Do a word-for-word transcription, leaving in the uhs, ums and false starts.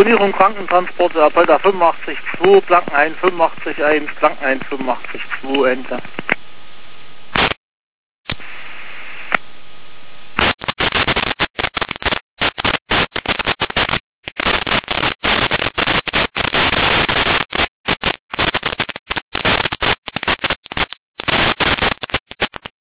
Telefonierung, Krankentransporte, Apolda fünfundachtzig zwei, Blanken eins fünfundachtzig eins, Blanken eins fünfundachtzig zwei, Enter.